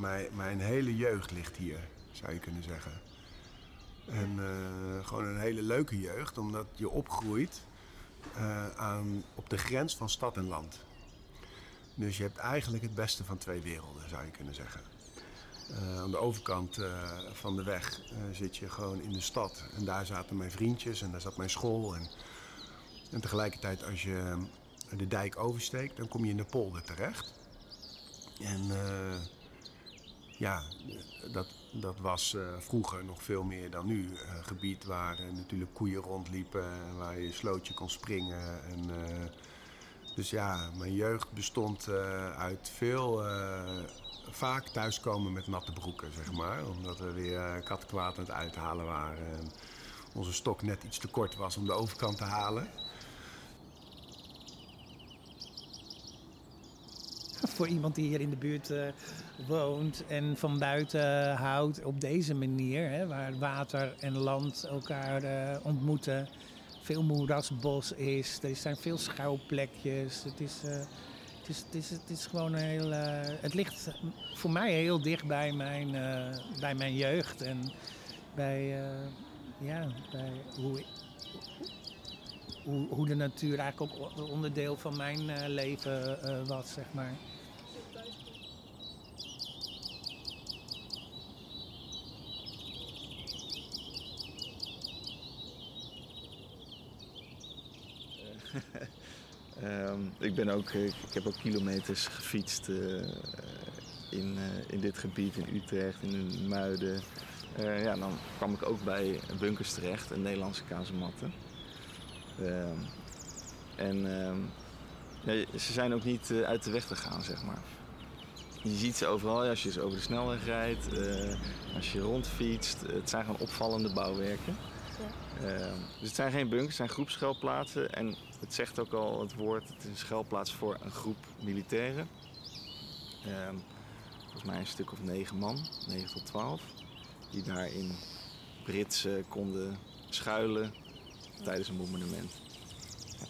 mijn hele jeugd ligt hier, zou je kunnen zeggen. En gewoon een hele leuke jeugd, omdat je opgroeit op de grens van stad en land. Dus je hebt eigenlijk het beste van twee werelden, zou je kunnen zeggen. Aan de overkant van de weg zit je gewoon in de stad. En daar zaten mijn vriendjes en daar zat mijn school. En tegelijkertijd als je de dijk oversteekt, dan kom je in de polder terecht. En dat was vroeger nog veel meer dan nu. Een gebied waar natuurlijk koeien rondliepen en waar je slootje kon springen. Dus ja, mijn jeugd bestond uit veel vaak thuiskomen met natte broeken, zeg maar. Omdat we weer kattenkwaad aan het uithalen waren. En onze stok net iets te kort was om de overkant te halen. Voor iemand die hier in de buurt woont en van buiten houdt op deze manier, hè, waar water en land elkaar ontmoeten. Veel moerasbos is, er zijn veel schuilplekjes. Het is gewoon heel. Het ligt voor mij heel dicht bij mijn jeugd en bij hoe de natuur eigenlijk ook onderdeel van mijn leven was, zeg maar. Ik heb ook kilometers gefietst in dit gebied, in Utrecht, in Muiden. Dan kwam ik ook bij bunkers terecht, en Nederlandse kazematten. Ze zijn ook niet uit de weg te gaan, zeg maar. Je ziet ze overal, als je ze over de snelweg rijdt, als je rondfietst. Het zijn gewoon opvallende bouwwerken. Ja. Dus het zijn geen bunkers, het zijn groepsschuilplaatsen. En het zegt ook al het woord, het is een schuilplaats voor een groep militairen. Volgens mij een stuk of 9 man, 9 tot 12. Die daar in Britsen konden schuilen tijdens een bombardement. Ja.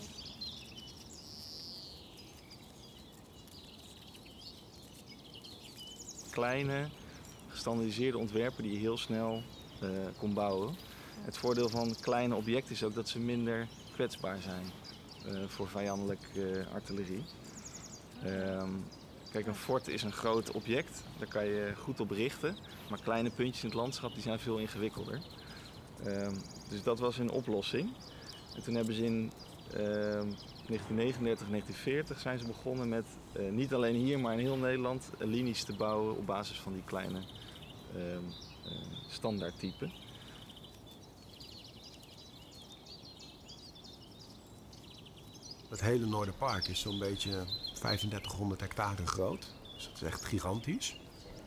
Kleine, gestandaardiseerde ontwerpen die je heel snel kon bouwen. Het voordeel van kleine objecten is ook dat ze minder kwetsbaar zijn voor vijandelijke artillerie. Kijk, een fort is een groot object, daar kan je goed op richten. Maar kleine puntjes in het landschap die zijn veel ingewikkelder. Dus dat was een oplossing. En toen hebben ze in 1939, 1940 zijn ze begonnen met niet alleen hier, maar in heel Nederland linies te bouwen op basis van die kleine standaardtypen. Het hele Noorderpark is zo'n beetje 3500 hectare groot. Dus dat is echt gigantisch.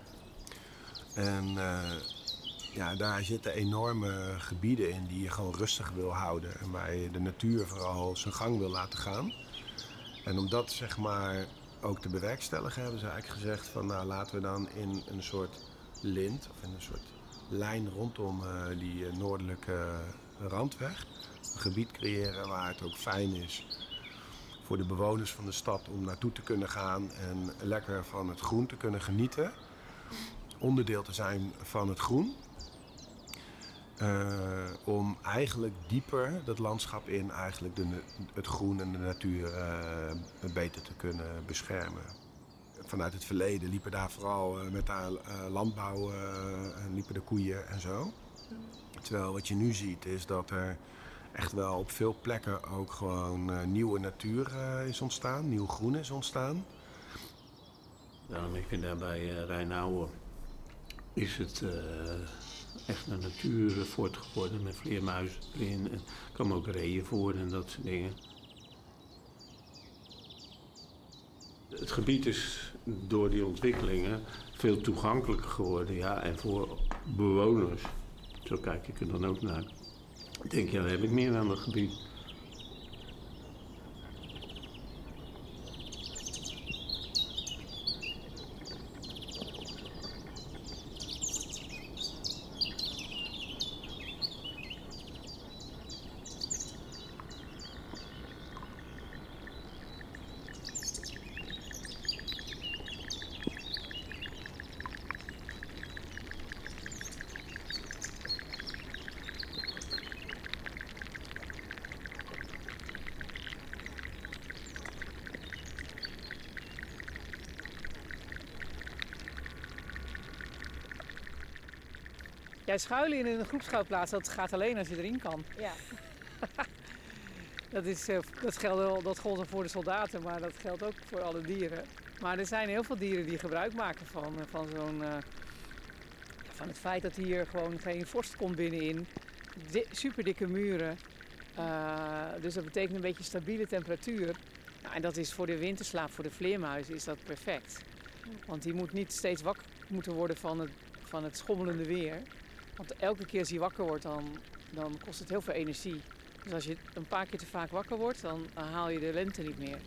En daar zitten enorme gebieden in die je gewoon rustig wil houden. En waar je de natuur vooral zijn gang wil laten gaan. En om dat zeg maar ook te bewerkstelligen hebben ze eigenlijk gezegd van laten we dan in een soort lint of in een soort lijn rondom die noordelijke randweg een gebied creëren waar het ook fijn is voor de bewoners van de stad om naartoe te kunnen gaan en lekker van het groen te kunnen genieten. Onderdeel te zijn van het groen. Om eigenlijk dieper dat landschap in eigenlijk het groen en de natuur beter te kunnen beschermen. Vanuit het verleden liepen daar vooral met landbouw liepen de koeien en zo. Terwijl wat je nu ziet is dat er echt wel op veel plekken ook gewoon nieuwe natuur is ontstaan, nieuw groen is ontstaan. Daarom ik vind daar bij Rijnauwe is het echt een natuurfort geworden met vleermuizen erin. En er komen ook reeën voor en dat soort dingen. Het gebied is door die ontwikkelingen veel toegankelijker geworden. Ja, en voor bewoners, zo kijk ik er dan ook naar. Ik denk, ja, dan heb ik meer aan het gebied. Ja, schuilen in een groepsschouwplaats, dat gaat alleen als je erin kan. Ja. Dat gold al voor de soldaten, maar dat geldt ook voor alle dieren. Maar er zijn heel veel dieren die gebruik maken van het feit dat hier gewoon geen vorst komt binnenin. Super dikke muren. Dus dat betekent een beetje stabiele temperatuur. Nou, en dat is voor de winterslaap, voor de vleermuizen, is dat perfect. Want die moet niet steeds wakker moeten worden van het schommelende weer. Want elke keer als hij wakker wordt, dan kost het heel veel energie. Dus als je een paar keer te vaak wakker wordt, dan haal je de lente niet meer.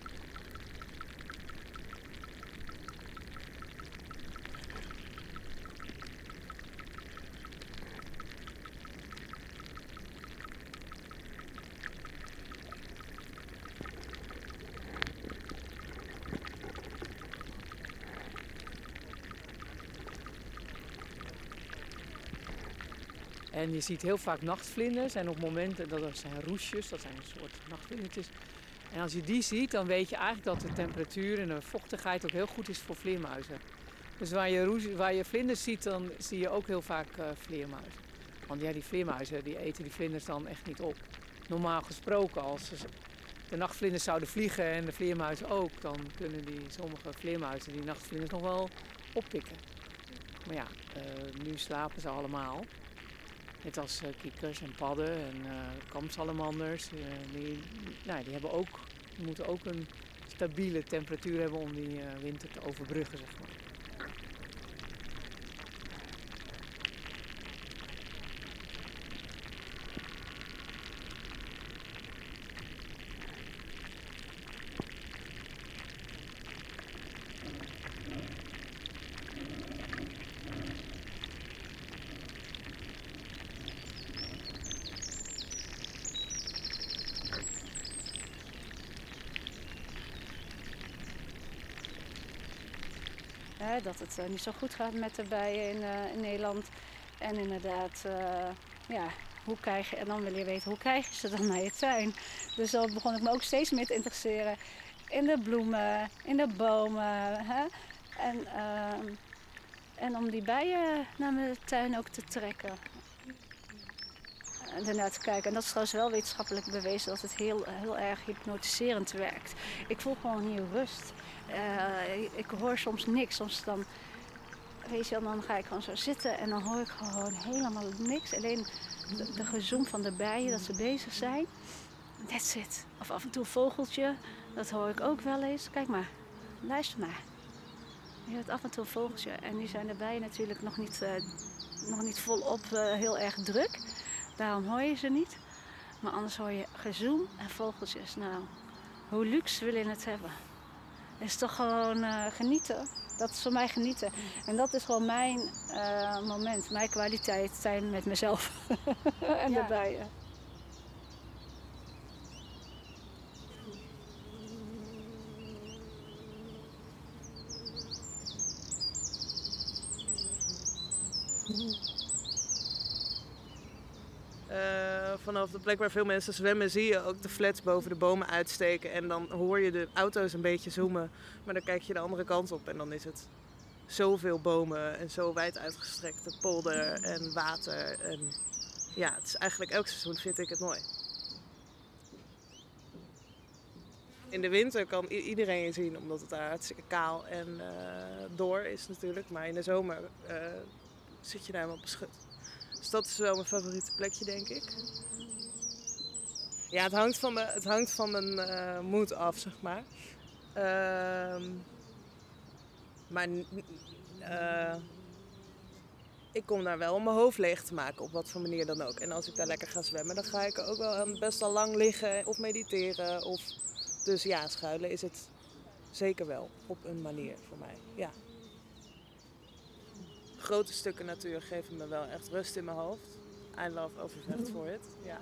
En je ziet heel vaak nachtvlinders en op momenten, dat zijn roesjes, dat zijn een soort nachtvlindertjes. En als je die ziet, dan weet je eigenlijk dat de temperatuur en de vochtigheid ook heel goed is voor vleermuizen. Dus waar je vlinders ziet, dan zie je ook heel vaak vleermuizen. Want ja, die vleermuizen die eten die vlinders dan echt niet op. Normaal gesproken, als de nachtvlinders zouden vliegen en de vleermuizen ook, dan kunnen sommige vleermuizen die nachtvlinders nog wel oppikken. Maar ja, nu slapen ze allemaal. Net als kikkers en padden en kampsalamanders. Die moeten ook een stabiele temperatuur hebben om die winter te overbruggen, zeg maar. Dat het niet zo goed gaat met de bijen in Nederland. En inderdaad, en dan wil je weten, hoe krijg je ze dan naar je tuin? Dus dan begon ik me ook steeds meer te interesseren in de bloemen, in de bomen. Hè? En om die bijen naar mijn tuin ook te trekken. En daarna te kijken. En dat is trouwens wel wetenschappelijk bewezen dat het heel erg hypnotiserend werkt. Ik voel gewoon hier rust. Ik hoor soms niks. Soms dan, weet je, dan ga ik gewoon zo zitten en dan hoor ik gewoon helemaal niks. Alleen de gezoem van de bijen, dat ze bezig zijn. That's it. Of af en toe een vogeltje, dat hoor ik ook wel eens. Kijk maar, luister maar. Je hoort af en toe een vogeltje. En nu zijn de bijen natuurlijk nog niet volop heel erg druk. Daarom hoor je ze niet. Maar anders hoor je gezoem en vogeltjes. Nou, hoe luxe wil je het hebben? Het is toch gewoon genieten. Dat is voor mij genieten. En dat is gewoon mijn moment, mijn kwaliteit zijn met mezelf en de bijen. Vanaf de plek waar veel mensen zwemmen zie je ook de flats boven de bomen uitsteken. En dan hoor je de auto's een beetje zoomen. Maar dan kijk je de andere kant op en dan is het zoveel bomen en zo wijd uitgestrekte polder en water. En ja, het is eigenlijk elk seizoen vind ik het mooi. In de winter kan iedereen je zien, omdat het daar hartstikke kaal en door is natuurlijk. Maar in de zomer zit je daar helemaal beschut. Dus dat is wel mijn favoriete plekje, denk ik. Ja, het hangt van mijn moed af, zeg maar. Maar ik kom daar wel om mijn hoofd leeg te maken, op wat voor manier dan ook. En als ik daar lekker ga zwemmen, dan ga ik ook wel best wel lang liggen of mediteren. Dus ja, schuilen is het zeker wel, op een manier voor mij, ja. Grote stukken natuur geven me wel echt rust in mijn hoofd. I love Overvecht for it, ja.